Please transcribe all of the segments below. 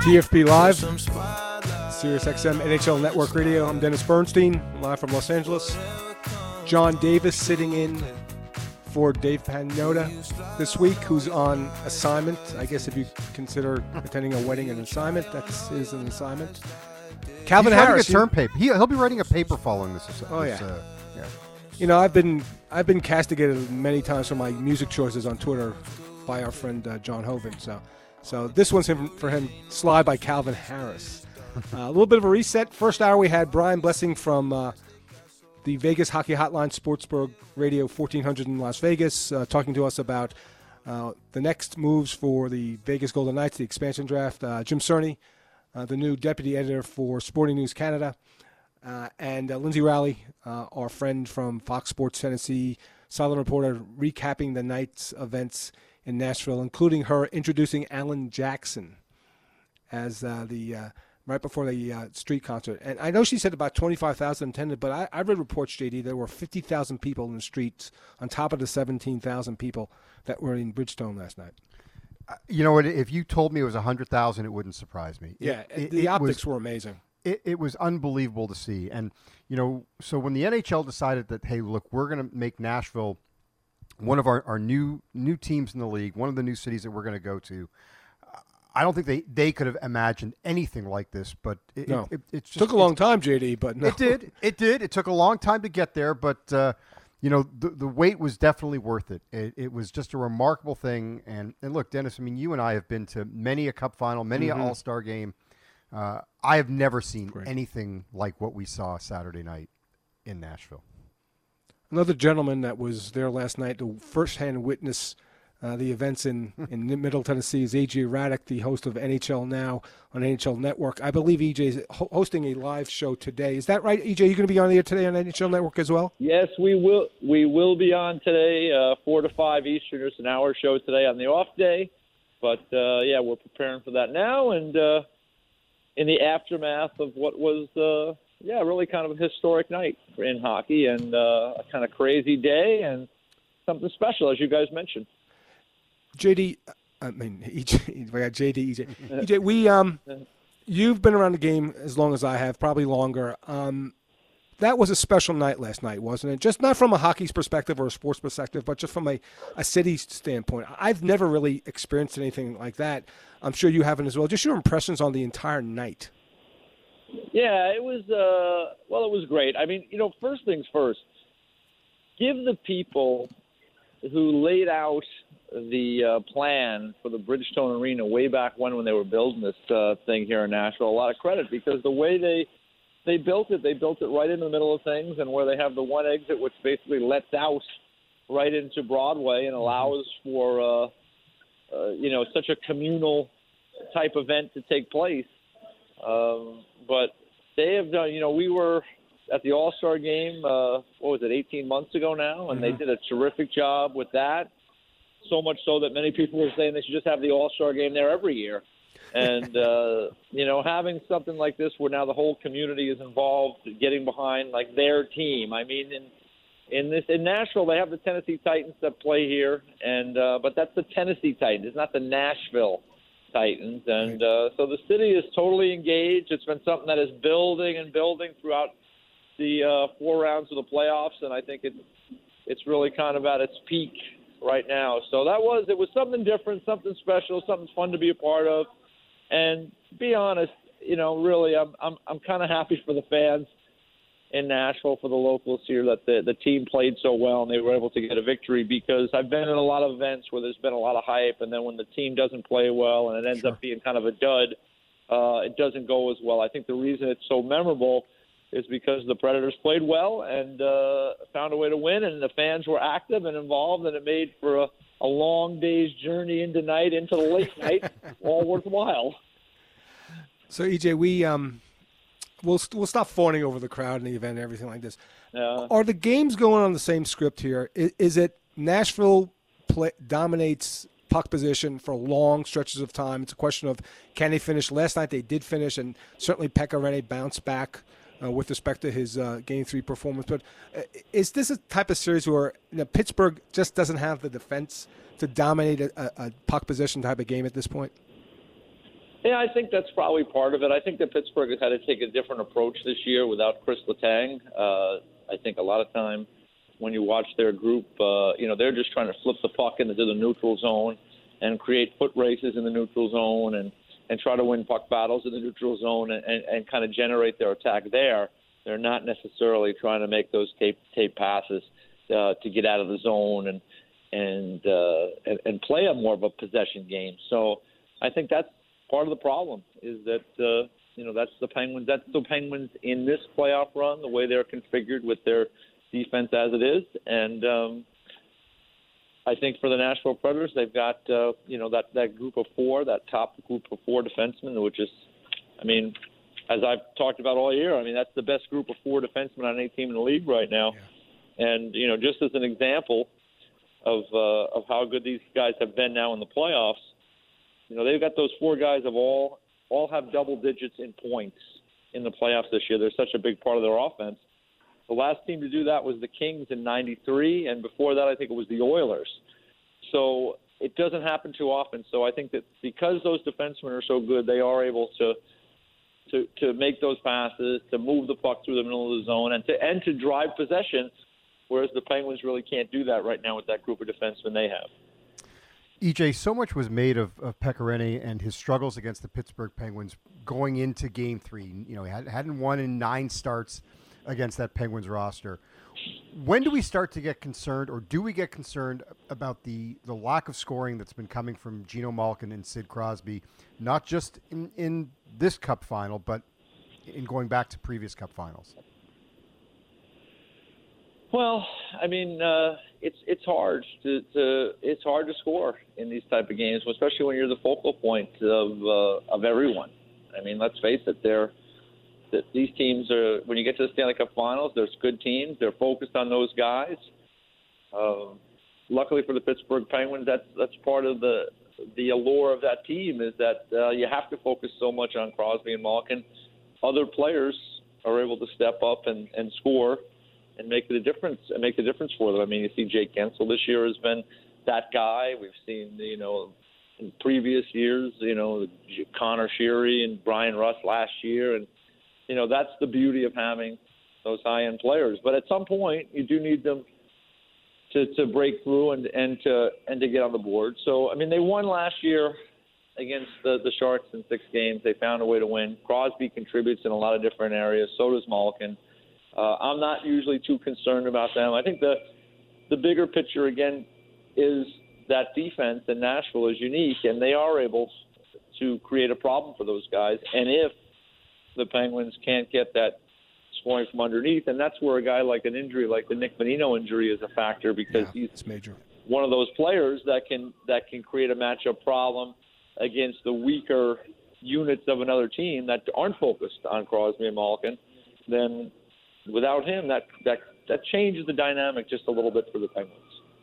TFP Live, Sirius XM NHL Network Radio. I'm Dennis Bernstein, live from Los Angeles. John Davis sitting in for Dave Pagnotta this week, who's on assignment. I guess if you consider attending a wedding an assignment, that is an assignment. Calvin Harris, a term paper. He'll be writing a paper following this. Yeah. You know, I've been castigated many times for my music choices on Twitter by our friend John Hoven. So this one's for him. Slide by Calvin Harris. A little bit of a reset. First hour we had Brian Blessing from the Vegas Hockey Hotline, Sportsburg Radio 1400 in Las Vegas, talking to us about the next moves for the Vegas Golden Knights, the expansion draft. Jim Cerny, the new deputy editor for Sporting News Canada, and Lindsay Rowley, our friend from Fox Sports Tennessee, silent reporter, recapping the Knights' events in Nashville, including her introducing Alan Jackson as right before the street concert. And I know she said about 25,000 attended, but I read reports, JD, there were 50,000 people in the streets on top of the 17,000 people that were in Bridgestone last night. You know what? If you told me it was 100,000, it wouldn't surprise me. The optics were amazing. It was unbelievable to see. And, you know, so when the NHL decided that, hey, look, we're going to make Nashville one of our new teams in the league, one of the new cities that we're going to go to, I don't think they could have imagined anything like this. But it just took a long time, JD, but no. It did. It took a long time to get there, but you know, the wait was definitely worth it. It was just a remarkable thing. And look, Dennis, I mean, you and I have been to many a Cup final, many an All-Star game. I have never seen anything like what we saw Saturday night in Nashville. Another gentleman that was there last night to firsthand witness the events in Middle Tennessee is E.J. Raddick, the host of NHL Now on NHL Network. I believe E.J. is hosting a live show today. Is that right, E.J.? You're going to be on the air today on NHL Network as well? Yes, we will. We will be on today, 4 to 5 Eastern. It's an hour show today on the off day. But, we're preparing for that now. And in the aftermath of what was really kind of a historic night in hockey and a kind of crazy day and something special, as you guys mentioned. EJ, we got JD, EJ. EJ, you've been around the game as long as I have, probably longer. That was a special night last night, wasn't it? Just not from a hockey's perspective or a sports perspective, but just from a city standpoint. I've never really experienced anything like that. I'm sure you haven't as well. Just your impressions on the entire night. Yeah, it was it was great. I mean, you know, first things first, give the people who laid out the plan for the Bridgestone Arena way back when they were building this thing here in Nashville a lot of credit, because the way they built it right in the middle of things, and where they have the one exit which basically lets out right into Broadway and allows for such a communal type event to take place. But they have done, we were at the All-Star game, 18 months ago now, and they did a terrific job with that. So much so that many people were saying they should just have the All-Star game there every year. And, having something like this where now the whole community is involved, getting behind, like, their team. I mean, in Nashville, they have the Tennessee Titans that play here, and but that's the Tennessee Titans. It's not the Nashville Titans. And so the city is totally engaged. It's been something that is building and building throughout the 4 rounds of the playoffs, and I think it's really kind of at its peak right now. So it was something different, something special, something fun to be a part of. And to be honest, really, I'm kind of happy for the fans in Nashville, for the locals here, that the team played so well and they were able to get a victory, because I've been in a lot of events where there's been a lot of hype, and then when the team doesn't play well and it ends up being kind of a dud, it doesn't go as well. I think the reason it's so memorable is because the Predators played well and found a way to win, and the fans were active and involved, and it made for a long day's journey into the late night, all worthwhile. So, EJ, we'll stop fawning over the crowd in the event and everything like this. Are the games going on the same script here? Is it Nashville dominates puck position for long stretches of time? It's a question of, can they finish? Last night they did finish, and certainly Pekka Rinne bounced back with respect to his Game 3 performance. But is this a type of series where Pittsburgh just doesn't have the defense to dominate a puck possession type of game at this point? Yeah, I think that's probably part of it. I think that Pittsburgh has had to take a different approach this year without Chris Letang. I think a lot of time when you watch their group, they're just trying to flip the puck into the neutral zone and create foot races in the neutral zone and try to win puck battles in the neutral zone and kind of generate their attack there. They're not necessarily trying to make those tape passes to get out of the zone and play a more of a possession game. So I think that's part of the problem is that that's the Penguins. That's the Penguins in this playoff run, the way they're configured with their defense as it is, and I think for the Nashville Predators, they've got that group of four, that top group of four defensemen, which is, as I've talked about all year, that's the best group of four defensemen on any team in the league right now, and just as an example of how good these guys have been now in the playoffs. They've got those four guys of all have double digits in points in the playoffs this year. They're such a big part of their offense. The last team to do that was the Kings in '93, and before that I think it was the Oilers. So it doesn't happen too often. So I think that because those defensemen are so good, they are able to make those passes, to move the puck through the middle of the zone, and to drive possession, whereas the Penguins really can't do that right now with that group of defensemen they have. EJ, so much was made of Pekka Rinne and his struggles against the Pittsburgh Penguins going into Game 3. He hadn't won in 9 starts against that Penguins roster. When do we start to get concerned, or do we get concerned about the lack of scoring that's been coming from Geno Malkin and Sid Crosby, not just in this Cup final, but in going back to previous Cup finals? Well, it's hard to score in these type of games, especially when you're the focal point of everyone. Let's face it, these teams are, when you get to the Stanley Cup Finals, there's good teams. They're focused on those guys. Luckily for the Pittsburgh Penguins, that's part of the allure of that team is that you have to focus so much on Crosby and Malkin. Other players are able to step up and score and make the difference for them. You see Jake Gensel this year has been that guy. We've seen, in previous years, Connor Sheary and Brian Russ last year, and that's the beauty of having those high-end players. But at some point, you do need them to break through and to get on the board. So they won last year against the Sharks in 6 games. They found a way to win. Crosby contributes in a lot of different areas. So does Malkin. I'm not usually too concerned about them. I think the bigger picture, again, is that defense in Nashville is unique, and they are able to create a problem for those guys. And if the Penguins can't get that scoring from underneath, and that's where a guy like an injury, like the Nick Bonino injury, is a factor because he's major. One of those players that can create a matchup problem against the weaker units of another team that aren't focused on Crosby and Malkin. Then without him, that changes the dynamic just a little bit for the Penguins.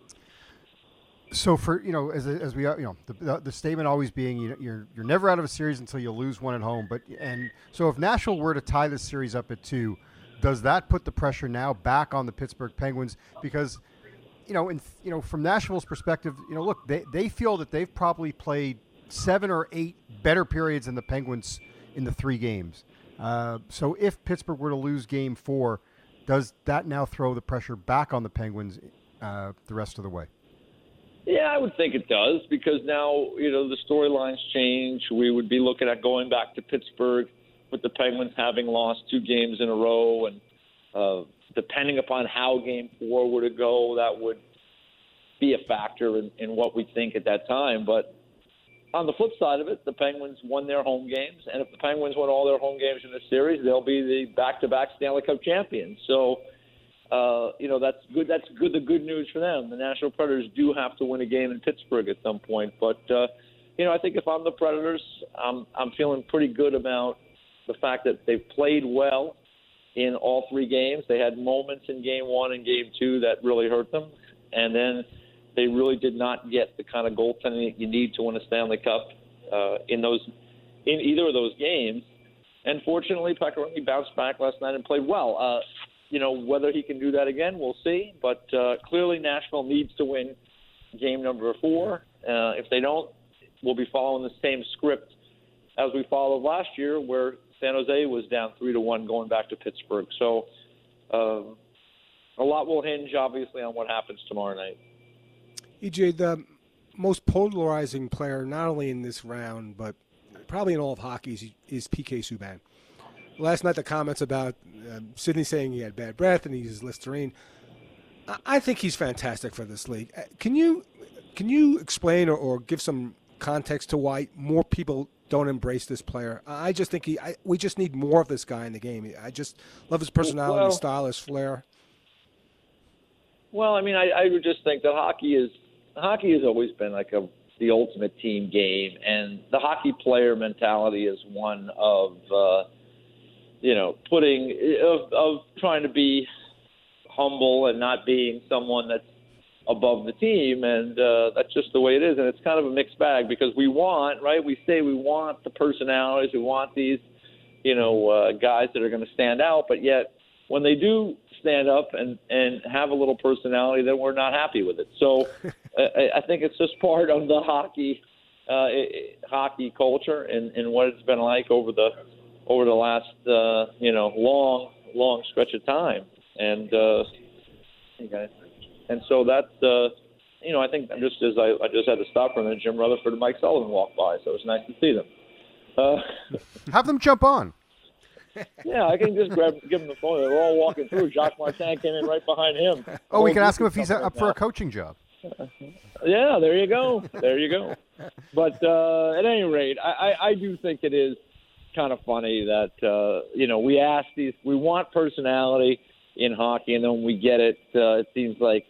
So for as we the statement always being you're never out of a series until you lose one at home. So if Nashville were to tie this series up at 2, does that put the pressure now back on the Pittsburgh Penguins? Because from Nashville's perspective, look, they feel that they've probably played 7 or 8 better periods than the Penguins in the 3 games. So if Pittsburgh were to lose Game 4, does that now throw the pressure back on the Penguins the rest of the way? Yeah, I would think it does because now, the storylines change. We would be looking at going back to Pittsburgh with the Penguins having lost 2 games in a row. And depending upon how Game 4 were to go, that would be a factor in what we think at that time. But on the flip side of it, the Penguins won their home games. And if the Penguins win all their home games in the series, they'll be the back-to-back Stanley Cup champions. So, that's good. That's good. The good news for them. The Nashville Predators do have to win a game in Pittsburgh at some point. But, I think if I'm the Predators, I'm feeling pretty good about the fact that they've played well in all 3 games. They had moments in Game 1 and Game 2 that really hurt them. And then they really did not get the kind of goaltending that you need to win a Stanley Cup in either of those games. And fortunately, Pekka Rinne bounced back last night and played well. Whether he can do that again, we'll see. But clearly Nashville needs to win game number 4. If they don't, we'll be following the same script as we followed last year, where San Jose was down 3-1 going back to Pittsburgh. So a lot will hinge, obviously, on what happens tomorrow night. EJ, the most polarizing player, not only in this round, but probably in all of hockey, is PK Subban. Last night, the comments about Sidney saying he had bad breath and he uses Listerine. I think he's fantastic for this league. Can you explain or give some context to why more people don't embrace this player? I just think we just need more of this guy in the game. I just love his personality, style, his flair. Well, I mean, I would just think that hockey has always been like the ultimate team game, and the hockey player mentality is one of trying to be humble and not being someone that's above the team, and that's just the way it is. And it's kind of a mixed bag because we want the personalities, we want these, guys that are going to stand out, but yet when they do stand up and have a little personality, then we're not happy with it. So I think it's just part of the hockey culture and what it's been like over the last long stretch of time. And and so that's I think just as I just had to stop for a minute, Jim Rutherford and Mike Sullivan walked by, so it was nice to see them. Have them jump on. Yeah, I can just give him the phone. They're all walking through. Jacques Martin came in right behind him. Oh, we can ask him if he's up for a coaching job. Yeah, there you go. But at any rate, I do think it is kind of funny that we want personality in hockey, and then when we get it, it seems like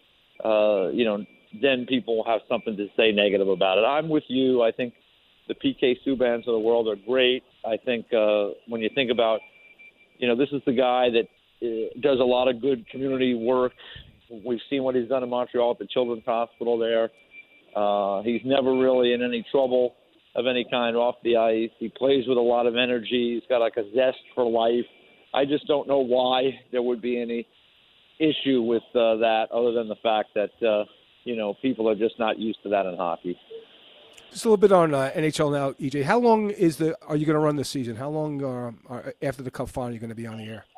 then people will have something to say negative about it. I'm with you. I think the PK Subbans of the world are great. I think when you think about, this is the guy that does a lot of good community work. We've seen what he's done in Montreal at the Children's Hospital there. He's never really in any trouble of any kind off the ice. He plays with a lot of energy. He's got like a zest for life. I just don't know why there would be any issue with that other than the fact that, people are just not used to that in hockey. Just a little bit on NHL now, EJ. How long are you going to run this season? How long after the Cup final are you going to be on the air?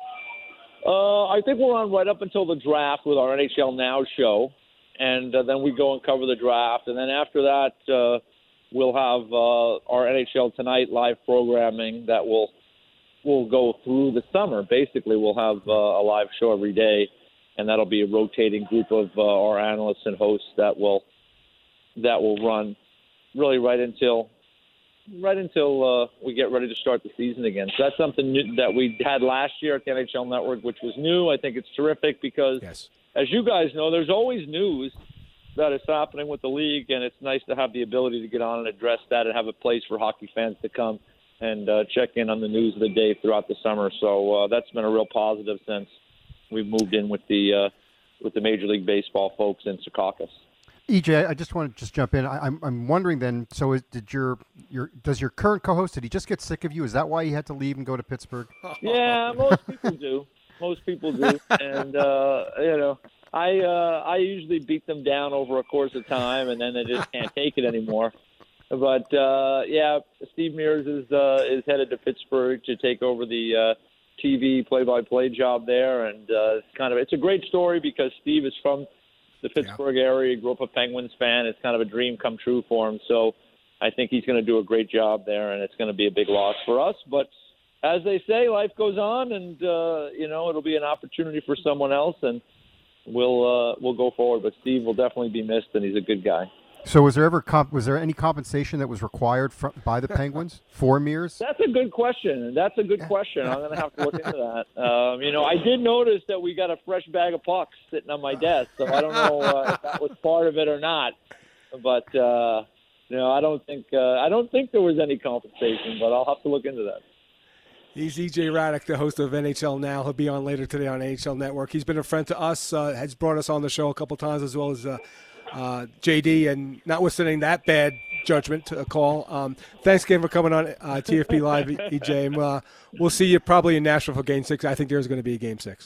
I think we're on right up until the draft with our NHL Now show, and then we go and cover the draft. And then after that, we'll have our NHL Tonight live programming that will go through the summer. Basically, we'll have a live show every day, and that'll be a rotating group of our analysts and hosts that will run really right until we get ready to start the season again. So that's something new that we had last year at the NHL Network, which was new. I think it's terrific because, as you guys know, there's always news that is happening with the league, and it's nice to have the ability to get on and address that and have a place for hockey fans to come and check in on the news of the day throughout the summer. So that's been a real positive since we've moved in with the Major League Baseball folks in Secaucus. EJ, I just want to jump in. I'm wondering then. So, does your current co-host, did he just get sick of you? Is that why he had to leave and go to Pittsburgh? Yeah, most people do. And I usually beat them down over a course of time, and then they just can't take it anymore. But Steve Mears is headed to Pittsburgh to take over the TV play-by-play job there, and it's a great story because Steve is from the Pittsburgh area. He grew up a Penguins fan. It's kind of a dream come true for him. So I think he's going to do a great job there, and it's going to be a big loss for us. But as they say, life goes on, and it'll be an opportunity for someone else, and we'll go forward. But Steve will definitely be missed, and he's a good guy. So was there any compensation that was required by the Penguins for Mears? That's a good question. I'm going to have to look into that. I did notice that we got a fresh bag of pucks sitting on my desk, so I don't know if that was part of it or not. But I don't think there was any compensation, but I'll have to look into that. He's EJ Hradek, the host of NHL Now. He'll be on later today on NHL Network. He's been a friend to us, has brought us on the show a couple times, as well as JD, and notwithstanding that bad judgment call. Thanks again for coming on TFP Live, EJ. And, we'll see you probably in Nashville for Game 6. I think there's going to be a Game 6.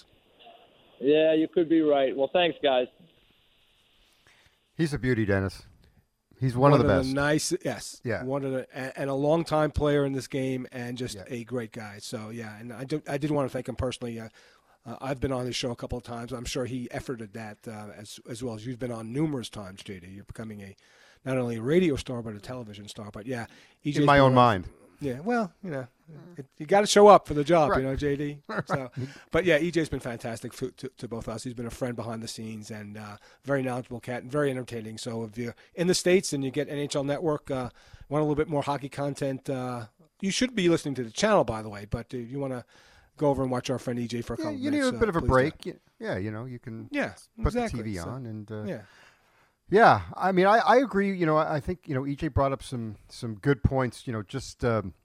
Yeah, you could be right. Well, thanks, guys. He's a beauty, Dennis. He's one of the best. Yes. Yeah. One of the and a longtime player in this game, and just a great guy. So and I did want to thank him personally. I've been on his show a couple of times. I'm sure he efforted that as well as you've been on numerous times, JD. You're becoming not only a radio star but a television star. But EJ's in my own mind. Yeah, well, you got to show up for the job, right. JD. So, but EJ's been fantastic to both of us. He's been a friend behind the scenes and very knowledgeable cat and very entertaining. So if you're in the States and you get NHL Network, want a little bit more hockey content, you should be listening to the channel, by the way. But if you want to go over and watch our friend EJ for a couple minutes. You need a bit of a break. Do. You can the put TV on and Yeah, I mean, I agree. I think EJ brought up some good points. Just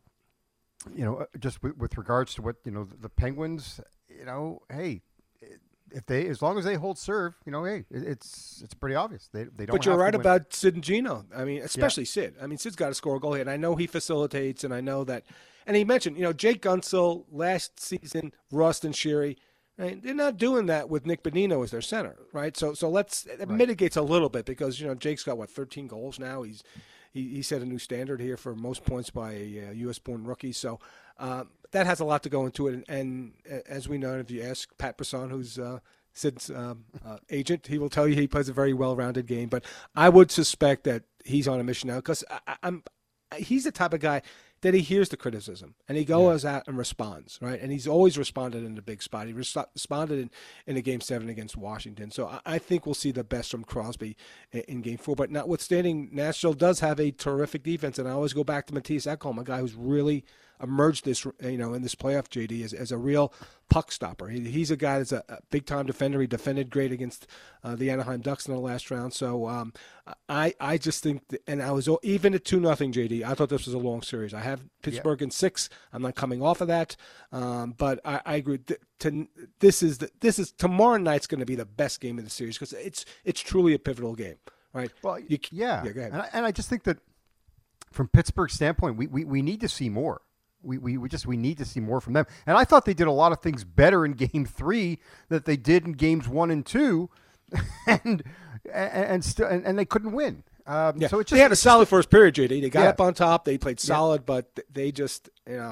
just with regards to what the Penguins. Hey, as long as they hold serve, hey, it's pretty obvious they don't. But you're have to right win. about Sid and Gino. I mean, especially Sid. I mean, Sid's got to score a goal here, and I know he facilitates, and I know that. And he mentioned, Jake Gunsel last season, Rust and Sherry. Right? They're not doing that with Nick Bonino as their center, right? So it mitigates a little bit because Jake's got 13 goals now. He set a new standard here for most points by a U.S.-born rookie. So that has a lot to go into it. And as we know, if you ask Pat Brisson, who's Sid's agent, he will tell you he plays a very well-rounded game. But I would suspect that he's on a mission now because he's the type of guy that he hears the criticism and he goes out and responds, right? And he's always responded in the big spot. He responded in the Game 7 against Washington. So I think we'll see the best from Crosby in Game 4. But notwithstanding, Nashville does have a terrific defense, and I always go back to Matthias Ekholm, a guy who's really emerged this, in this playoff, JD, as a real puck stopper. He's a guy that's a big-time defender. He defended great against the Anaheim Ducks in the last round. So I just think, and I was even at 2-0, JD, I thought this was a long series. I have Pittsburgh in 6. I'm not coming off of that, but I agree. This is tomorrow night's going to be the best game of the series because it's truly a pivotal game, right? Well, go ahead. And I just think that from Pittsburgh's standpoint, we need to see more. We need to see more from them. And I thought they did a lot of things better in Game 3 that they did in Games 1 and 2, and they couldn't win. So they had a solid first period, JD. They got up on top. They played solid, but they just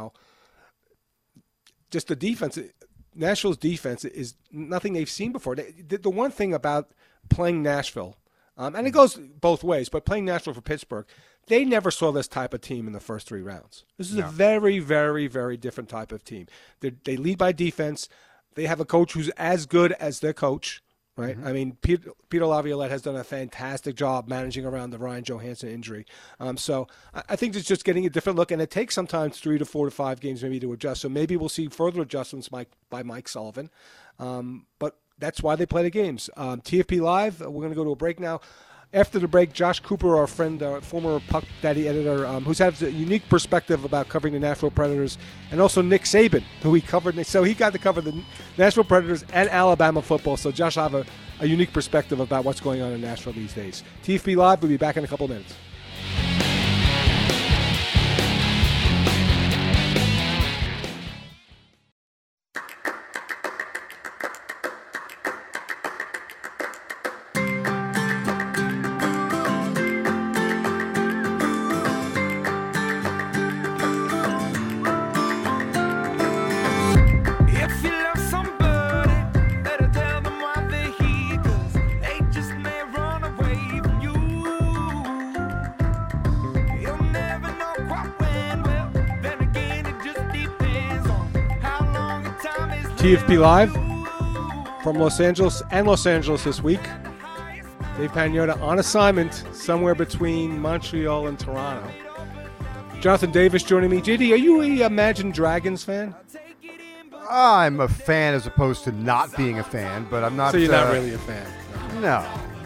just the defense. Nashville's defense is nothing they've seen before. The one thing about playing Nashville, and it goes both ways, but playing Nashville for Pittsburgh, they never saw this type of team in the first 3 rounds. This is a very, very, very different type of team. They lead by defense. They have a coach who's as good as their coach, right? Mm-hmm. I mean, Peter Laviolette has done a fantastic job managing around the Ryan Johansson injury. So I think it's just getting a different look, and it takes sometimes 3 to 4 to 5 games maybe to adjust. So maybe we'll see further adjustments by Mike Sullivan. But that's why they play the games. TFP Live, we're going to go to a break now. After the break, Josh Cooper, our friend, former Puck Daddy editor, who has a unique perspective about covering the Nashville Predators, and also Nick Saban, who he covered. So he got to cover the Nashville Predators and Alabama football. So Josh will have a unique perspective about what's going on in Nashville these days. TFP Live, we'll be back in a couple of minutes. TFP Live from Los Angeles this week. Dave Pagnotta on assignment somewhere between Montreal and Toronto. Jonathan Davis joining me. JD, are you a Imagine Dragons fan? I'm a fan as opposed to not being a fan, but I'm not. So you're not really a fan? No.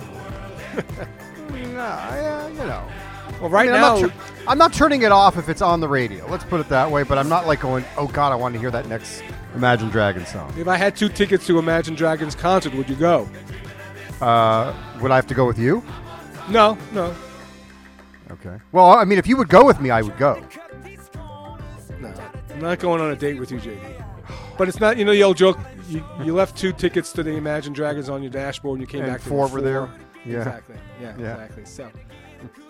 Well, right now, I'm not turning it off if it's on the radio. Let's put it that way. But I'm not like going, oh God, I want to hear that next Imagine Dragons song. If I had 2 tickets to Imagine Dragons concert, would you go? Would I have to go with you? No. Okay. Well, I mean, if you would go with me, I would go. No, I'm not going on a date with you, JD. But it's not, the old joke. You left 2 tickets to the Imagine Dragons on your dashboard, and you came back to 4 were there. Yeah. Exactly. Yeah. Exactly. So,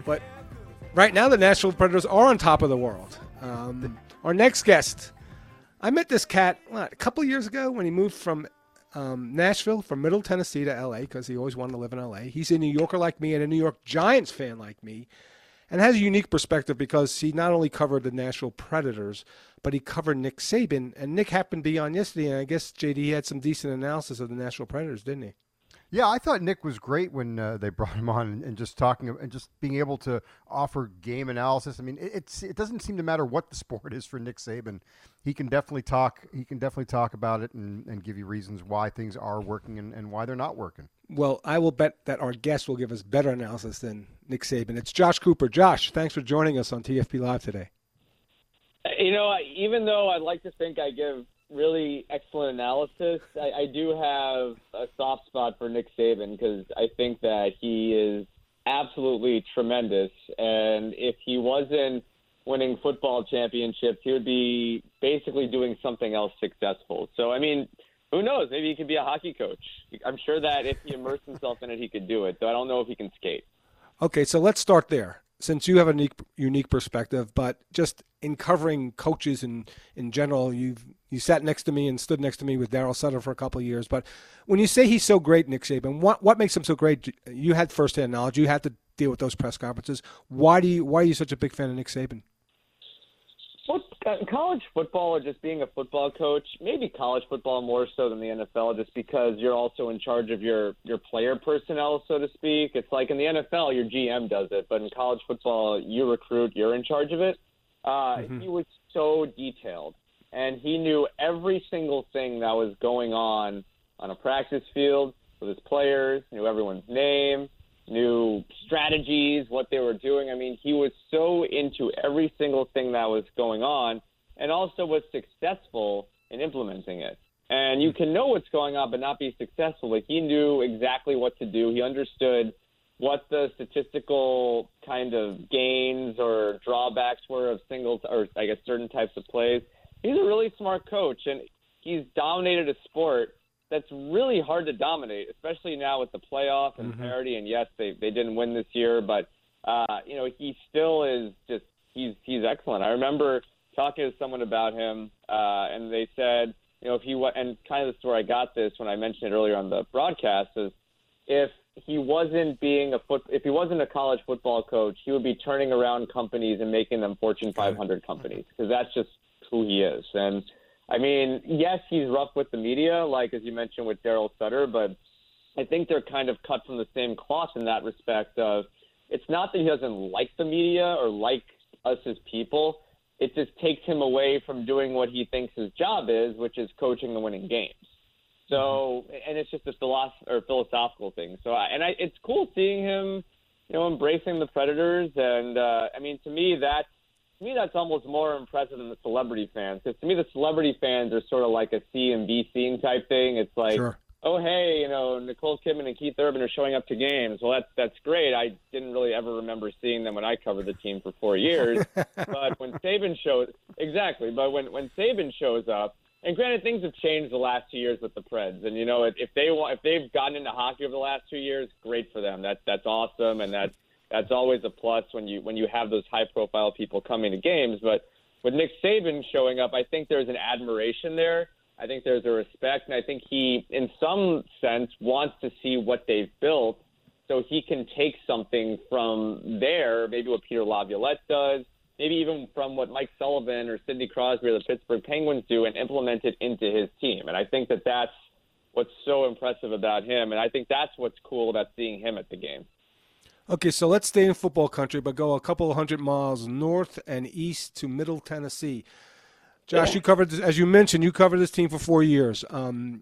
But right now, the Nashville Predators are on top of the world. Our next guest, I met this cat a couple of years ago when he moved from Nashville, from Middle Tennessee to L.A. because he always wanted to live in L.A. He's a New Yorker like me and a New York Giants fan like me, and has a unique perspective because he not only covered the Nashville Predators, but he covered Nick Saban. And Nick happened to be on yesterday, and I guess, JD, he had some decent analysis of the Nashville Predators, didn't he? Yeah, I thought Nick was great when they brought him on and just talking and just being able to offer game analysis. I mean, it doesn't seem to matter what the sport is for Nick Saban. He can definitely talk. He can definitely talk about it and give you reasons why things are working and why they're not working. Well, I will bet that our guest will give us better analysis than Nick Saban. It's Josh Cooper. Josh, thanks for joining us on TFP Live today. You know, even though I'd like to think I give really excellent analysis, I do have a soft spot for Nick Saban because I think that he is absolutely tremendous. And if he wasn't winning football championships, he would be basically doing something else successful. So, I mean, who knows? Maybe he could be a hockey coach. I'm sure that if he immersed himself in it, he could do it. Though I don't know if he can skate. Okay, so let's start there. Since you have a unique perspective, but just in covering coaches in general, you sat next to me and stood next to me with Darryl Sutter for a couple of years. But when you say he's so great, Nick Saban, what makes him so great? You had firsthand knowledge. You had to deal with those press conferences. Why are you such a big fan of Nick Saban? College football, or just being a football coach, maybe college football more so than the NFL, just because you're also in charge of your player personnel, so to speak. It's like in the NFL, your GM does it, but in college football, you recruit, you're in charge of it. He was so detailed, and he knew every single thing that was going on a practice field with his players, knew everyone's name, knew strategies, what they were doing. I mean, he was so into every single thing that was going on and also was successful in implementing it. And you can know what's going on but not be successful. Like, he knew exactly what to do. He understood what the statistical kind of gains or drawbacks were of singles or, I guess, certain types of plays. He's a really smart coach, and he's dominated a sport that's really hard to dominate, especially now with the playoff and parity. And yes, they didn't win this year, but he still is just he's excellent. I remember talking to someone about him, and they said, if he and kind of the story I got this when I mentioned it earlier on the broadcast is if he wasn't a college football coach, he would be turning around companies and making them Fortune 500 companies because that's just who he is. And I mean, yes, he's rough with the media, like as you mentioned with Darryl Sutter, but I think they're kind of cut from the same cloth in that respect of it's not that he doesn't like the media or like us as people. It just takes him away from doing what he thinks his job is, which is coaching the winning games. So, and it's just a philosophical thing. So, it's cool seeing him, embracing the Predators. And, I mean, to me, that's almost more impressive than the celebrity fans. Because to me, the celebrity fans are sort of like a C and B scene type thing. It's like, sure. Oh, hey, Nicole Kidman and Keith Urban are showing up to games. Well, that's great. I didn't really ever remember seeing them when I covered the team for 4 years. But when Saban shows when Saban shows up, and granted, things have changed the last 2 years with the Preds. And if they've gotten into hockey over the last 2 years, great for them. That's awesome, and that's always a plus when you have those high-profile people coming to games. But with Nick Saban showing up, I think there's an admiration there. I think there's a respect, and I think he, in some sense, wants to see what they've built so he can take something from there, maybe what Peter Laviolette does, maybe even from what Mike Sullivan or Sidney Crosby or the Pittsburgh Penguins do and implement it into his team. And I think that's what's so impressive about him, and I think that's what's cool about seeing him at the game. Okay, so let's stay in football country, but go a couple of 100 miles north and east to Middle Tennessee. Josh, You covered this, as you mentioned, you covered this team for 4 years. From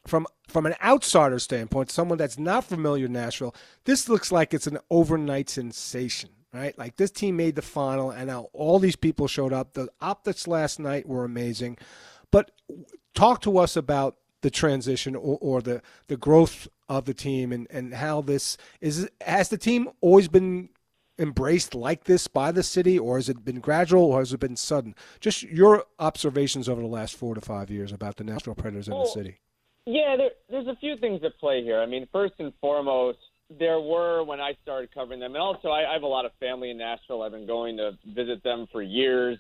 an outsider standpoint, someone that's not familiar with Nashville, this looks like it's an overnight sensation, right? Like this team made the final, and now all these people showed up. The optics last night were amazing. But talk to us about the transition or the growth of the team and how this is. Has the team always been embraced like this by the city, or has it been gradual, or has it been sudden? Just your observations over the last 4 to 5 years about the Nashville Predators in the city. Yeah, there's a few things at play here. I mean, first and foremost, there were when I started covering them. And also, I have a lot of family in Nashville. I've been going to visit them for years.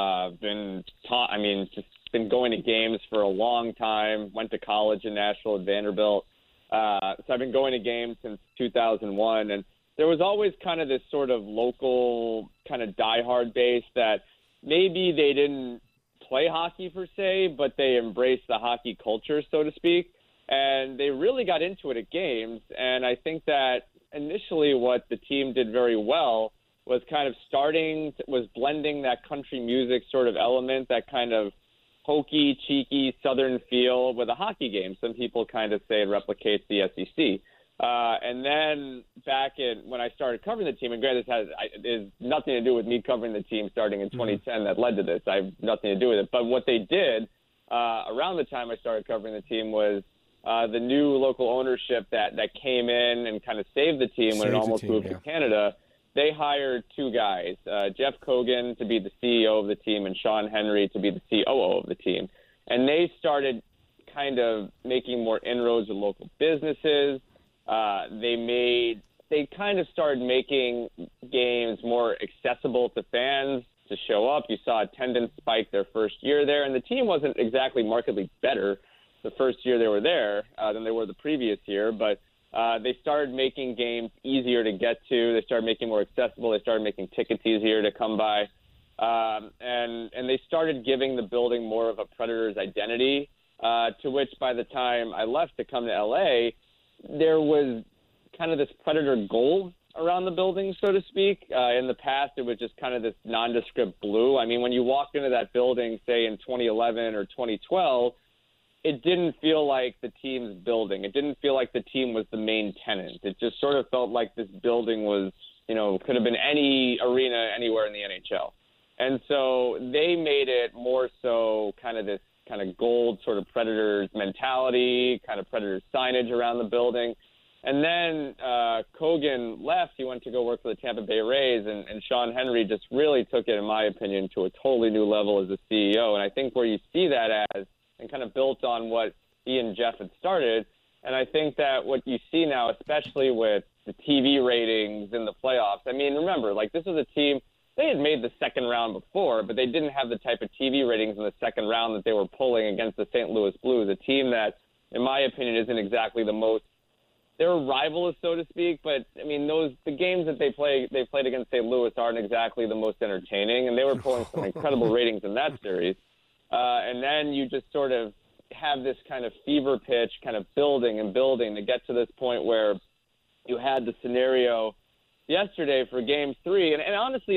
Just been going to games for a long time. Went to college in Nashville at Vanderbilt. So I've been going to games since 2001. And there was always kind of this sort of local kind of diehard base that maybe they didn't play hockey per se, but they embraced the hockey culture, so to speak. And they really got into it at games. And I think that initially what the team did very well was kind of was blending that country music sort of element, that kind of hokey, cheeky Southern feel with a hockey game. Some people kind of say it replicates the SEC. And then when I started covering the team, and granted, this has nothing to do with me covering the team starting in 2010 that led to this. I have nothing to do with it. But what they did around the time I started covering the team was the new local ownership that came in and kind of saved the team when it almost moved to Canada. They hired two guys, Jeff Kogan to be the CEO of the team and Sean Henry to be the COO of the team. And they started kind of making more inroads with local businesses. They kind of started making games more accessible to fans to show up. You saw attendance spike their first year there, and the team wasn't exactly markedly better the first year they were there than they were the previous year, but they started making games easier to get to. They started making more accessible. They started making tickets easier to come by. And they started giving the building more of a Predators identity, to which by the time I left to come to L.A., there was kind of this Predator gold around the building, so to speak. In the past, it was just kind of this nondescript blue. I mean, when you walked into that building, say in 2011 or 2012, it didn't feel like the team's building. It didn't feel like the team was the main tenant. It just sort of felt like this building was, could have been any arena anywhere in the NHL. And so they made it more so kind of this kind of gold sort of Predators mentality, kind of Predators signage around the building. And then Kogan left. He went to go work for the Tampa Bay Rays, and Sean Henry just really took it, in my opinion, to a totally new level as a CEO. And I think where you see that as, and kind of built on what he and Jeff had started. And I think that what you see now, especially with the TV ratings in the playoffs, I mean, remember, like this was a team, they had made the second round before, but they didn't have the type of TV ratings in the second round that they were pulling against the St. Louis Blues, a team that, in my opinion, isn't exactly the most, they're rivals, so to speak, but I mean, the games that they played against St. Louis aren't exactly the most entertaining, and they were pulling some incredible ratings in that series. And then you just sort of have this kind of fever pitch kind of building and building to get to this point where you had the scenario yesterday for Game 3. And honestly,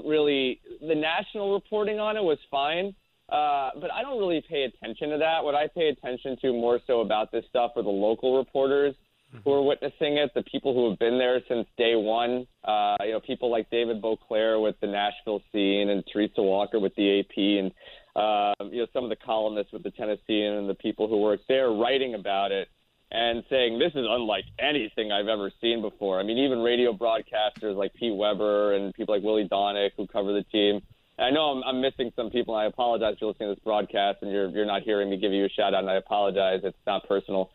the national reporting on it was fine, but I don't really pay attention to that. What I pay attention to more so about this stuff are the local reporters who are witnessing it, the people who have been there since day one, people like David Beauclair with the Nashville scene and Teresa Walker with the AP and some of the columnists with the Tennessean and the people who work there writing about it and saying this is unlike anything I've ever seen before. I mean, even radio broadcasters like Pete Weber and people like Willie Donick who cover the team. And I know I'm missing some people, and I apologize for listening to this broadcast and you're not hearing me give you a shout out, and I apologize. It's not personal.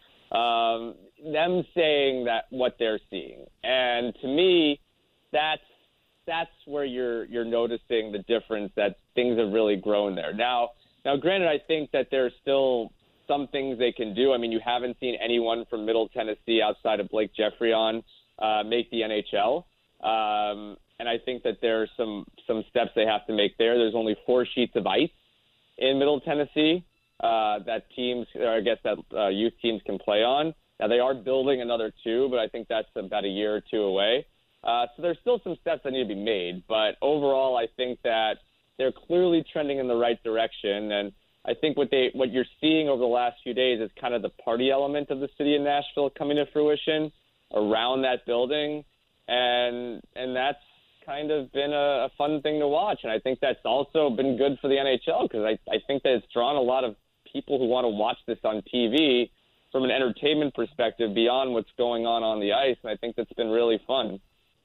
Them saying that what they're seeing. And to me, that's where you're noticing the difference, that things have really grown there. Now, granted, I think that there's still some things they can do. I mean, you haven't seen anyone from Middle Tennessee outside of Blake Geoffrion make the NHL. And I think that there's some steps they have to make there. There's only 4 sheets of ice in Middle Tennessee that youth teams can play on. Now, they are building another 2, but I think that's about a year or 2 away. So there's still some steps that need to be made. But overall, I think that they're clearly trending in the right direction. And I think what you're seeing over the last few days is kind of the party element of the city of Nashville coming to fruition around that building. And that's kind of been a fun thing to watch. And I think that's also been good for the NHL because I think that it's drawn a lot of people who want to watch this on TV from an entertainment perspective beyond what's going on the ice. And I think that's been really fun.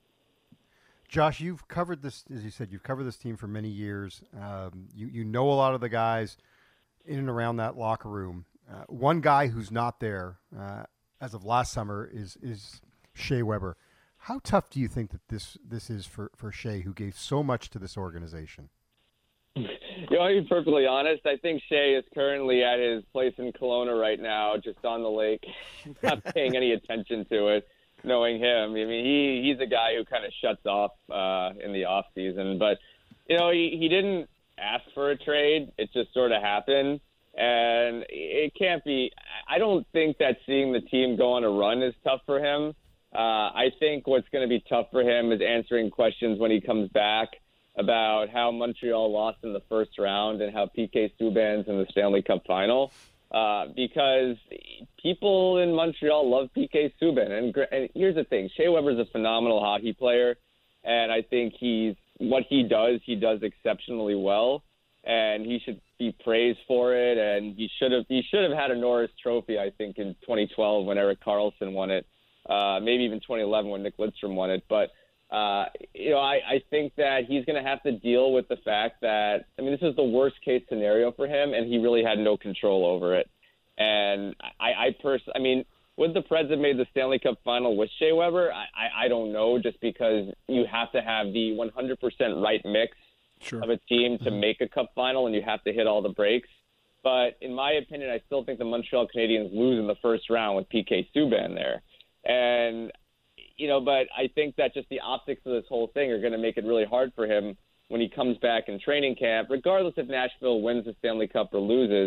Josh, you've covered this, as you said, you've covered this team for many years. You know a lot of the guys in and around that locker room. One guy who's not there as of last summer is Shea Weber. How tough do you think that this is for Shea, who gave so much to this organization? I'll be perfectly honest. I think Shea is currently at his place in Kelowna right now, just on the lake, not paying any attention to it. Knowing him, I mean, he's a guy who kind of shuts off in the off season. But he didn't ask for a trade; it just sort of happened, and it can't be. I don't think that seeing the team go on a run is tough for him. I think what's going to be tough for him is answering questions when he comes back about how Montreal lost in the first round and how PK Subban's in the Stanley Cup final. Because people in Montreal love PK Subban. And here's the thing. Shea Weber's a phenomenal hockey player, and I think what he does exceptionally well, and he should be praised for it, and he should have had a Norris Trophy, I think, in 2012 when Erik Karlsson won it, maybe even 2011 when Nick Lidstrom won it. But I think that he's going to have to deal with the fact that, this is the worst case scenario for him, and he really had no control over it. And would the Preds have made the Stanley Cup final with Shea Weber? I don't know, just because you have to have the 100% right mix of a team to make a Cup final, and you have to hit all the breaks. But in my opinion, I still think the Montreal Canadiens lose in the first round with PK Subban there. And but I think that just the optics of this whole thing are going to make it really hard for him when he comes back in training camp, regardless if Nashville wins the Stanley Cup or loses.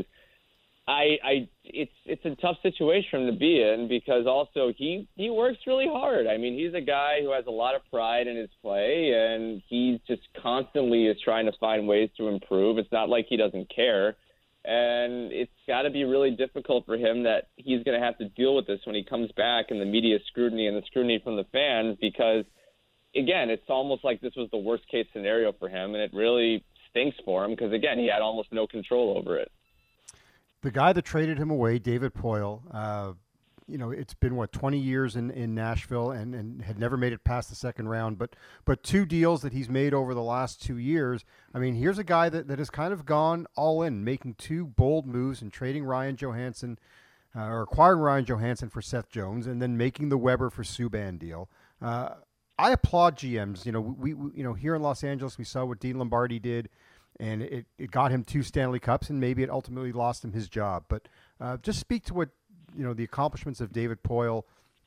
It's a tough situation for him to be in, because also he works really hard. He's a guy who has a lot of pride in his play, and he just constantly is trying to find ways to improve. It's not like he doesn't care. And it's got to be really difficult for him that he's going to have to deal with this when he comes back, and the media scrutiny and the scrutiny from the fans, because, again, it's almost like this was the worst-case scenario for him, and it really stinks for him because, again, he had almost no control over it. The guy that traded him away, David Poile, it's been, 20 years in Nashville and had never made it past the second round. But two deals that he's made over the last 2 years. Here's a guy that has kind of gone all in, making two bold moves and trading Ryan Johansson, or acquiring Ryan Johansson for Seth Jones, and then making the Weber for Subban deal. I applaud GMs. We here in Los Angeles, we saw what Dean Lombardi did, and it got him 2 Stanley Cups, and maybe it ultimately lost him his job. But just speak to what the accomplishments of David Poile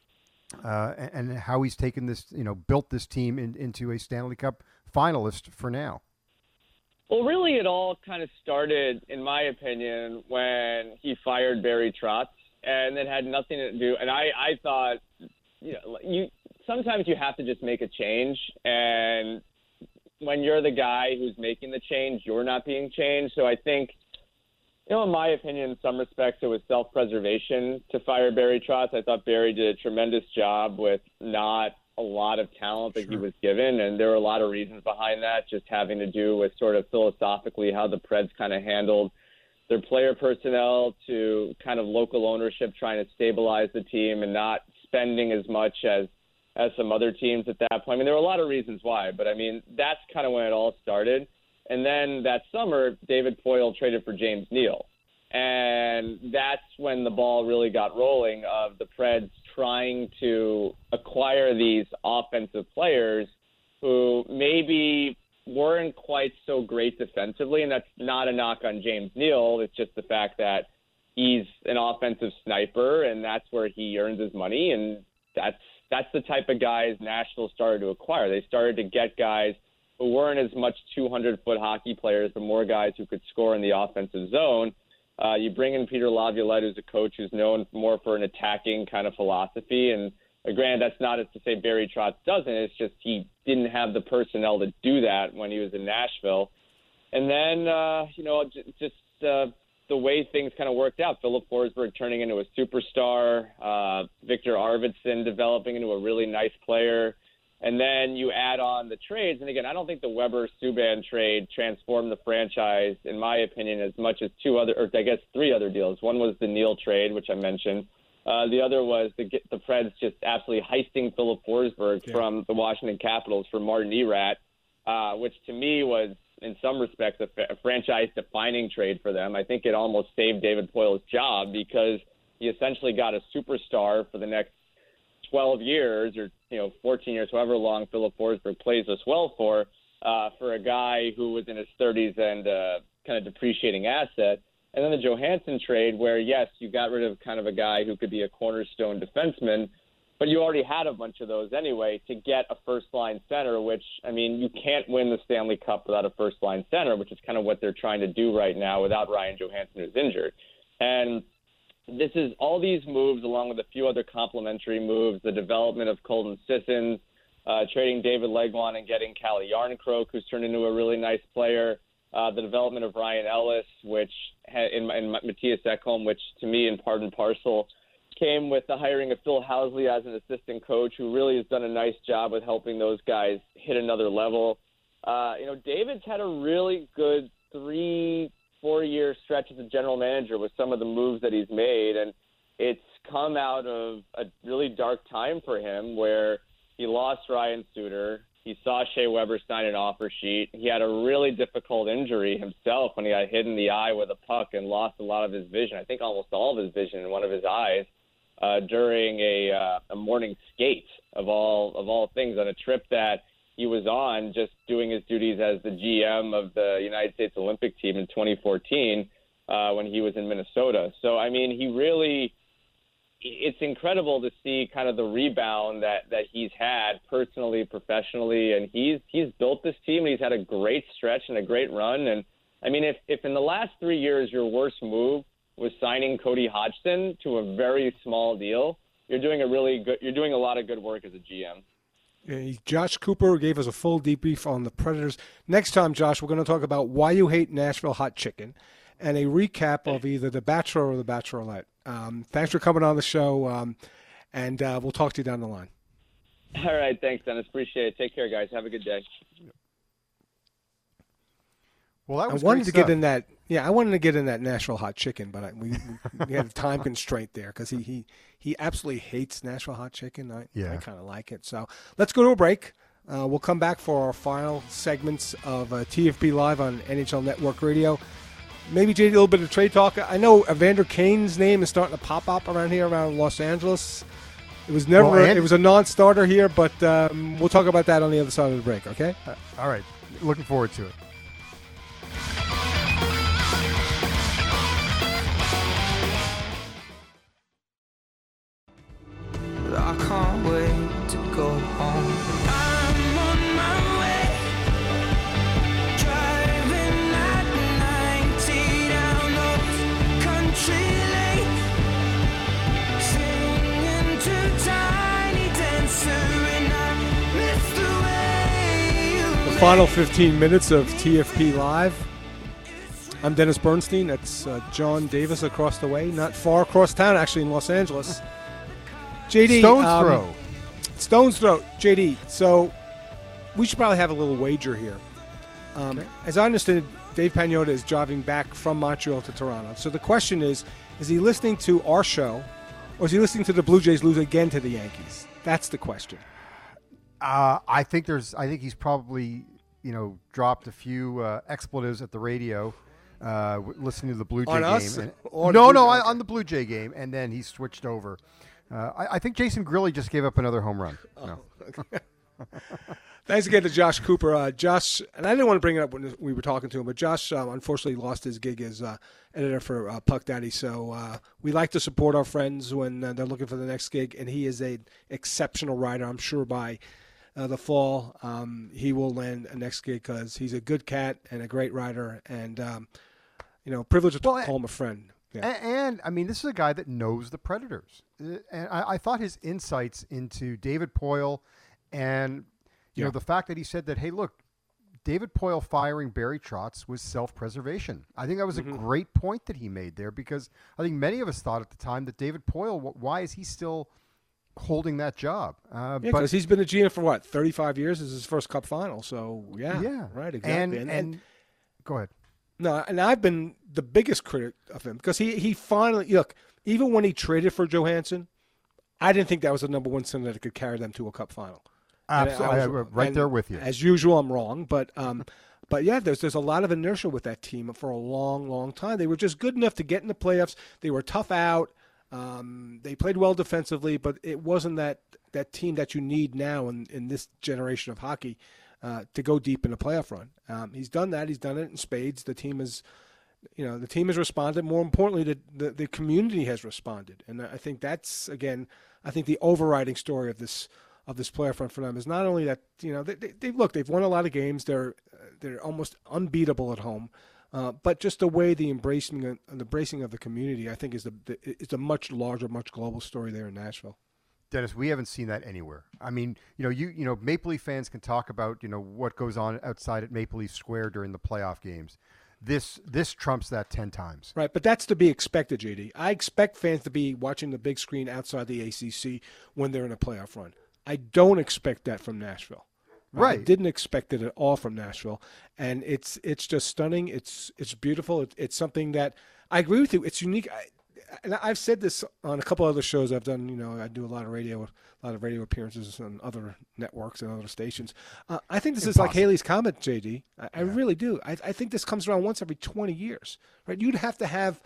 and how he's taken this, built this team into a Stanley Cup finalist for now. Well, really, it all kind of started, in my opinion, when he fired Barry Trotz, and it had nothing to do. And I thought, sometimes you have to just make a change, and when you're the guy who's making the change, you're not being changed. So I think, in my opinion, in some respects, it was self-preservation to fire Barry Trotz. I thought Barry did a tremendous job with not a lot of talent that he was given, and there were a lot of reasons behind that, just having to do with sort of philosophically how the Preds kind of handled their player personnel to kind of local ownership trying to stabilize the team and not spending as much as some other teams at that point. There were a lot of reasons why, but that's kind of when it all started. And then that summer, David Poile traded for James Neal. And that's when the ball really got rolling of the Preds trying to acquire these offensive players who maybe weren't quite so great defensively. And that's not a knock on James Neal. It's just the fact that he's an offensive sniper, and that's where he earns his money. And that's the type of guys Nashville started to acquire. They started to get guys who weren't as much 200-foot hockey players, but more guys who could score in the offensive zone. You bring in Peter Laviolette, who's a coach who's known more for an attacking kind of philosophy. And granted, that's not to say Barry Trotz doesn't. It's just he didn't have the personnel to do that when he was in Nashville. And then, the way things kind of worked out, Philip Forsberg turning into a superstar, Victor Arvidsson developing into a really nice player. And then you add on the trades. And again, I don't think the Weber-Subban trade transformed the franchise, in my opinion, as much as 3 other deals. One was the Neal trade, which I mentioned. The other was the Preds just absolutely heisting Philip Forsberg from the Washington Capitals for Martin Erat, which to me was, in some respects, a franchise-defining trade for them. I think it almost saved David Poile's job because he essentially got a superstar for the next 12 years or 14 years, however long Philip Forsberg plays us well for a guy who was in his 30s and kind of depreciating asset. And then the Johansson trade where, yes, you got rid of kind of a guy who could be a cornerstone defenseman, but you already had a bunch of those anyway to get a first-line center, which, I mean, you can't win the Stanley Cup without a first-line center, which is kind of what they're trying to do right now without Ryan Johansson, who's injured. And this is all these moves, along with a few other complementary moves, the development of Colton Sissons, trading David Legwand and getting Calle Yarncroke, who's turned into a really nice player, the development of Ryan Ellis, which in Matthias Ekholm, which to me, in part and parcel, came with the hiring of Phil Housley as an assistant coach, who really has done a nice job with helping those guys hit another level. David's had a really good 3-4 year stretch as a general manager with some of the moves that he's made, and it's come out of a really dark time for him where he lost Ryan Suter. He saw Shea Weber sign an offer sheet. He had a really difficult injury himself when he got hit in the eye with a puck and lost a lot of his vision. I think almost all of his vision in one of his eyes during a morning skate of all things on a trip that he was on, just doing his duties as the GM of the United States Olympic team in 2014 when he was in Minnesota. So, I mean, it's incredible to see kind of the rebound that he's had personally, professionally, and he's built this team, and he's had a great stretch and a great run. And, I mean, if in the last 3 years your worst move was signing Cody Hodgson to a very small deal, you're doing a lot of good work as a GM. Yeah, Josh Cooper gave us a full debrief on the Predators. Next time, Josh, we're going to talk about why you hate Nashville hot chicken and a recap of either The Bachelor or The Bachelorette. Thanks for coming on the show, and we'll talk to you down the line. All right. Thanks, Dennis. Appreciate it. Take care, guys. Have a good day. Well, that was I wanted to great get in that. Yeah, I wanted to get in that Nashville hot chicken, but we had a time constraint there because he absolutely hates Nashville hot chicken. I kind of like it. So let's go to a break. We'll come back for our final segments of TFP Live on NHL Network Radio. Maybe, JD, a little bit of trade talk. I know Evander Kane's name is starting to pop up around here, around Los Angeles. It was never. It was a non-starter here, but we'll talk about that on the other side of the break. Okay. All right. Looking forward to it. I can't wait to go home. I'm on my way, driving at 90 down those country lanes, singing to Tiny Dancer, and I miss the way you The final 15 minutes of TFP Live. I'm Dennis Bernstein. That's John Davis across the way, not far across town, actually, in Los Angeles. JD, Stone's throw, JD. So we should probably have a little wager here. As I understand it, Dave Pagnotta is driving back from Montreal to Toronto. So the question is he listening to our show, or is he listening to the Blue Jays lose again to the Yankees? That's the question. I think he's probably dropped a few expletives at the radio. Listening to the Blue Jay on game. Us? On the Blue Jay game, and then he switched over. I think Jason Grilli just gave up another home run. No. Thanks again to Josh Cooper. Josh, and I didn't want to bring it up when we were talking to him, but Josh unfortunately lost his gig as editor for Puck Daddy. So we like to support our friends when they're looking for the next gig, and he is an exceptional writer. I'm sure by the fall he will land a next gig because he's a good cat and a great writer, and privileged to call him a friend. Yeah. And I mean, this is a guy that knows the Predators. And I thought his insights into David Poile and, the fact that he said that, hey, look, David Poile firing Barry Trotz was self-preservation. I think that was a great point that he made there, because I think many of us thought at the time that David Poile, why is he still holding that job? Because he's been a GM for 35 years. This is his first Cup final. So, right, exactly. And go ahead. No, and I've been the biggest critic of him because he finally, look, even when he traded for Johansson, I didn't think that was the number one center that could carry them to a Cup final. Absolutely, right there with you. As usual, I'm wrong, but yeah, there's a lot of inertia with that team for a long, long time. They were just good enough to get in the playoffs. They were tough out. They played well defensively, but it wasn't that that team that you need now in this generation of hockey to go deep in the playoff run. He's done that. He's done it in spades. The team has responded. More importantly, the community has responded, and I think that's the overriding story of this playoff run for them is not only that they've won a lot of games. They're almost unbeatable at home. But just the way the embracing of the community, I think, is a much larger, much global story there in Nashville. Dennis, we haven't seen that anywhere. I mean, Maple Leaf fans can talk about what goes on outside at Maple Leaf Square during the playoff games. This trumps that 10 times. Right, but that's to be expected, JD. I expect fans to be watching the big screen outside the ACC when they're in a playoff run. I don't expect that from Nashville. Right. I didn't expect it at all from Nashville, and it's just stunning. It's beautiful. It's something that I agree with you. It's unique. And I've said this on a couple other shows I've done. I do a lot of radio appearances on other networks and other stations. I think this is like Haley's Comet, JD. I really do. I think this comes around once every 20 years, right? You'd have to have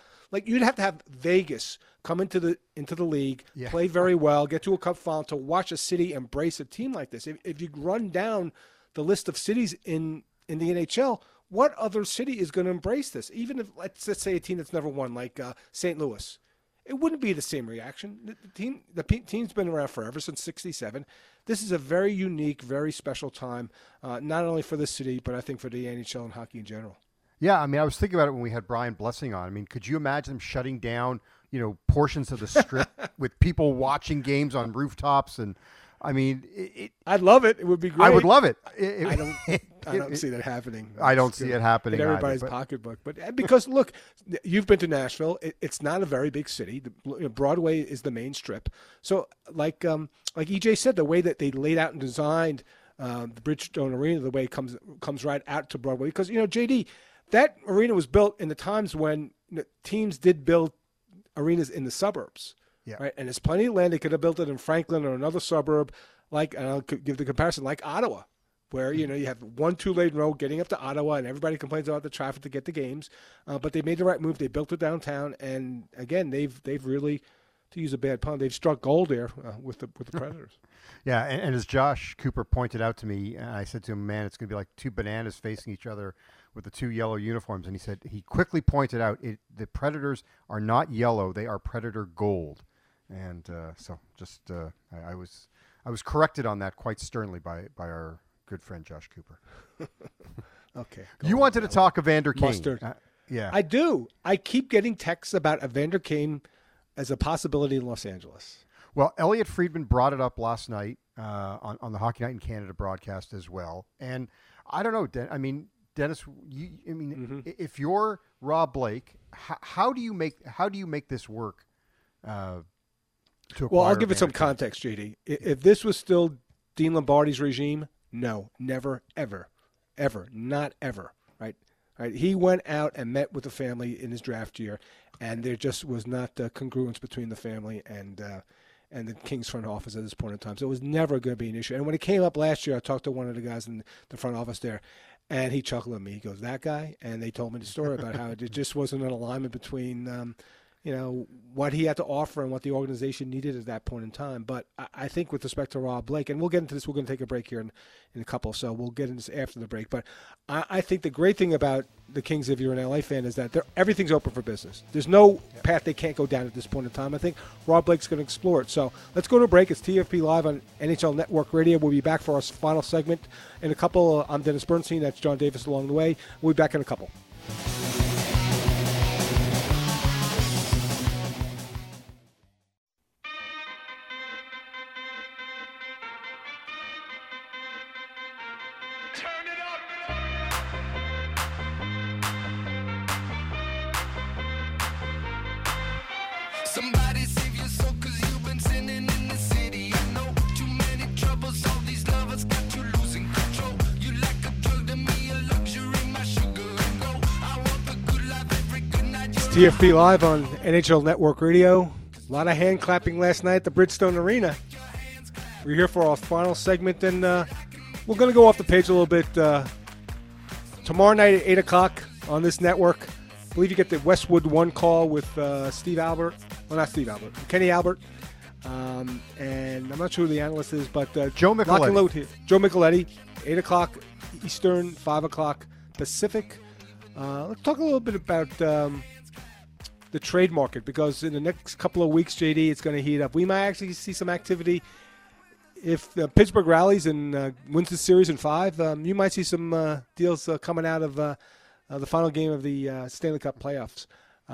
Vegas come into the league, play very well, get to a cup final, to watch a city embrace a team like this. If you run down the list of cities in the NHL, what other city is going to embrace this? Even if let's say a team that's never won, like St. Louis, it wouldn't be the same reaction. The team's been around forever, since '67. This is a very unique, very special time, not only for the city, but I think for the NHL and hockey in general. Yeah, I mean, I was thinking about it when we had Brian Blessing on. I mean, could you imagine them shutting down, portions of the strip with people watching games on rooftops? And I mean, I'd love it. It would be great. I would love it. I don't see that happening. I don't see it happening in everybody's pocketbook. But because look, you've been to Nashville. It's not a very big city. Broadway is the main strip. So like EJ said, the way that they laid out and designed the Bridgestone Arena, the way it comes right out to Broadway, because JD, that arena was built in the times when teams did build arenas in the suburbs. Yeah. Right. And there's plenty of land. They could have built it in Franklin or another suburb, and I'll give the comparison, like Ottawa, where, you have 1 2-lane road getting up to Ottawa, and everybody complains about the traffic to get the games. But they made the right move. They built it downtown. And again, they've really, to use a bad pun, they've struck gold there with the Predators. Yeah. And as Josh Cooper pointed out to me, I said to him, man, it's going to be like two bananas facing each other with the two yellow uniforms. And he quickly pointed out the Predators are not yellow. They are Predator gold. And I was corrected on that quite sternly by our good friend Josh Cooper. Okay. You wanted to talk Evander Kane. Mustard. Yeah. I do. I keep getting texts about Evander Kane as a possibility in Los Angeles. Well, Elliot Friedman brought it up last night on the Hockey Night in Canada broadcast as well. And I don't know, Dennis, if you're Rob Blake, how do you make this work? Well, I'll give it some context, JD. If this was still Dean Lombardi's regime, no, never, ever, not ever, right? He went out and met with the family in his draft year, and there just was not congruence between the family and the Kings front office at this point in time. So it was never going to be an issue. And when it came up last year, I talked to one of the guys in the front office there, and he chuckled at me. He goes, "That guy?" And they told me the story about how it just wasn't an alignment between what he had to offer and what the organization needed at that point in time. But I think with respect to Rob Blake, and we'll get into this, we're going to take a break here in a couple, so we'll get into this after the break. But I think the great thing about the Kings, if you're an LA fan, is that everything's open for business. There's no path they can't go down at this point in time. I think Rob Blake's going to explore it. So let's go to a break. It's TFP Live on NHL Network Radio. We'll be back for our final segment in a couple. I'm Dennis Bernstein. That's John Davis along the way. We'll be back in a couple. Somebody save your soul, 'cause you've been sinning in the city. I know too many troubles, all these lovers got you losing control. You like a drug to me, a luxury, my sugar and gold. I want the good life every good night. It's TFP Live on NHL Network Radio. A lot of hand clapping last night at the Bridgestone Arena. We're here for our final segment, and we're going to go off the page a little bit. Tomorrow night at 8 o'clock on this network, I believe you get the Westwood One call with Steve Albert. Well, not Steve Albert. Kenny Albert. And I'm not sure who the analyst is, but Joe lock and Micheletti. load here. Joe Micheletti, 8 o'clock Eastern, 5 o'clock Pacific. Let's talk a little bit about the trade market, because in the next couple of weeks, JD, it's going to heat up. We might actually see some activity. If Pittsburgh rallies and wins the series in 5, you might see some deals coming out of the final game of the Stanley Cup playoffs.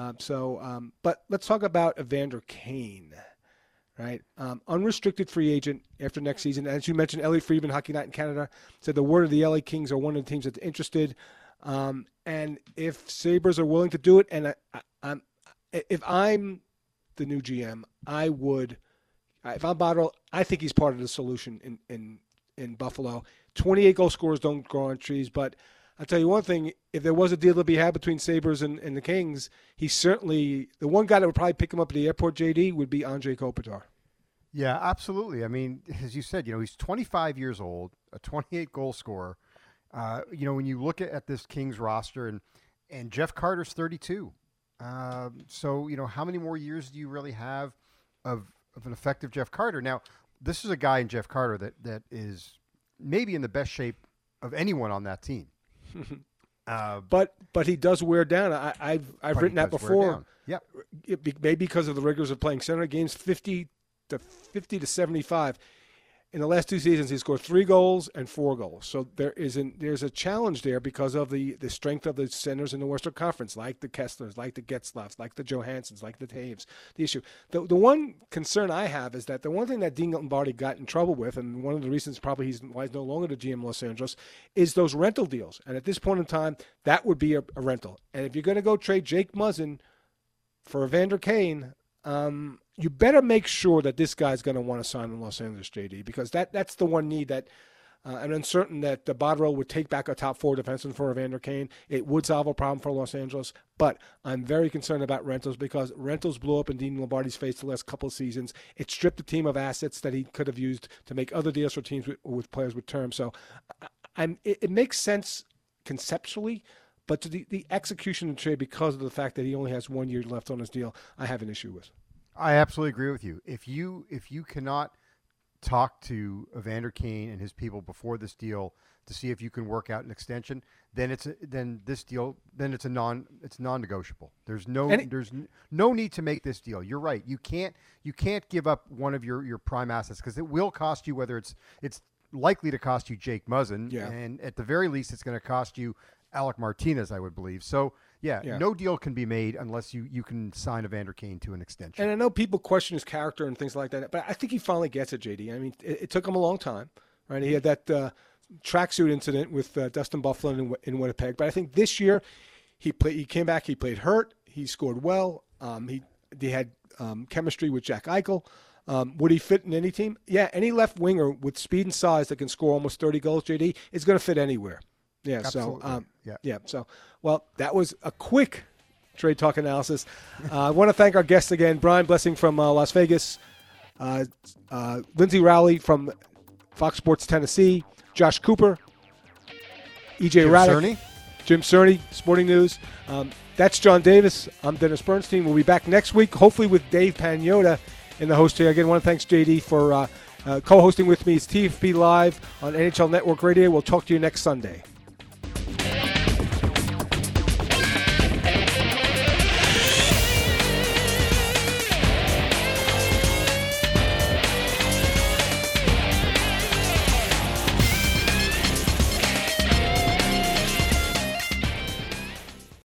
But let's talk about Evander Kane, right? Unrestricted free agent after next season. As you mentioned, Elliot Friedman, Hockey Night in Canada, said the word of the LA Kings are one of the teams that's interested. And if Sabres are willing to do it, and if I'm the new GM, I would. If I'm Botterill, I think he's part of the solution in Buffalo. 28 goal scorers don't grow on trees, but I'll tell you one thing. If there was a deal to be had between Sabres and the Kings, he's certainly – the one guy that would probably pick him up at the airport, JD, would be Andrei Kopitar. Yeah, absolutely. I mean, as you said, he's 25 years old, a 28-goal scorer. When you look at this Kings roster, and Jeff Carter's 32. So, how many more years do you really have of an effective Jeff Carter? Now, this is a guy in Jeff Carter that is maybe in the best shape of anyone on that team. But he does wear down. I've written that before. Yeah, maybe because of the rigors of playing center. Games 50 to 75. In the last 2 seasons, he scored 3 goals and 4 goals. So there's a challenge there because of the strength of the centers in the Western Conference, like the Kesslers, like the Getzlaffs, like the Johanssons, like the Taves. The issue, the one concern I have is that the one thing that Dean Lombardi got in trouble with, and one of the reasons probably why he's no longer the GM of Los Angeles, is those rental deals. And at this point in time, that would be a rental. And if you're going to go trade Jake Muzzin for Evander Kane, you better make sure that this guy's going to want to sign in Los Angeles, JD, because that's the one need that I'm uncertain that the Botterill would take back a top 4 defenseman for Evander Kane. It would solve a problem for Los Angeles, but I'm very concerned about rentals because rentals blew up in Dean Lombardi's face the last couple of seasons. It stripped the team of assets that he could have used to make other deals for teams with players with terms. So it makes sense conceptually, but to the execution of the trade, because of the fact that he only has 1 year left on his deal, I have an issue with. I absolutely agree with you. If you cannot talk to Evander Kane and his people before this deal to see if you can work out an extension, then it's non-negotiable. There's no need to make this deal. You're right. You can't give up one of your prime assets because it will cost you, whether it's likely to cost you Jake Muzzin, and at the very least it's going to cost you Alec Martinez, I would believe. So, no deal can be made unless you can sign Evander Kane to an extension. And I know people question his character and things like that, but I think he finally gets it, JD. I mean, it took him a long time, right? He had that tracksuit incident with Dustin Byfuglien in Winnipeg, but I think this year he came back, he played hurt, he scored well, he had chemistry with Jack Eichel. Would he fit in any team? Yeah, any left winger with speed and size that can score almost 30 goals, JD, is going to fit anywhere. Yeah, absolutely. So, well, that was a quick trade talk analysis. I want to thank our guests again, Brian Blessing from Las Vegas, Lindsay Rowley from Fox Sports Tennessee, Josh Cooper, EJ Raddick, Jim Cerny, Sporting News. That's John Davis. I'm Dennis Bernstein. We'll be back next week, hopefully with Dave Pagnotta in the host chair. Again, I want to thank JD for co-hosting with me. It's TFP Live on NHL Network Radio. We'll talk to you next Sunday.